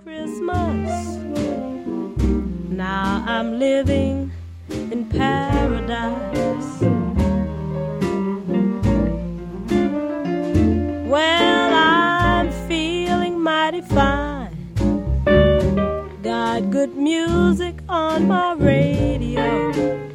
Christmas. Now I'm living in paradise. Well, I'm feeling mighty fine. Got good music on my radio.